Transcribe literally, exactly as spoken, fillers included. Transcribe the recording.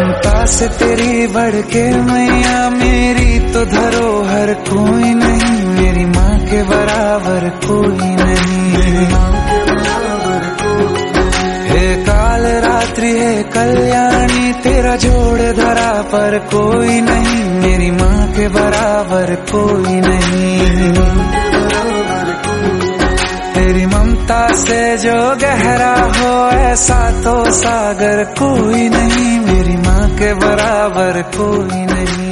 ममता से तेरी बढ़ के मैया मेरी तो धरोहर कोई नहीं, मेरी माँ के बराबर कोई नहीं। हे काल रात्रि हे कल्याणी तेरा जोड़ धरा पर कोई नहीं, मेरी माँ के बराबर कोई नहीं। तेरी ममता से जो गहरा हो ऐसा तो सागर कोई नहीं, मेरी माँ के बराबर कोई नहीं।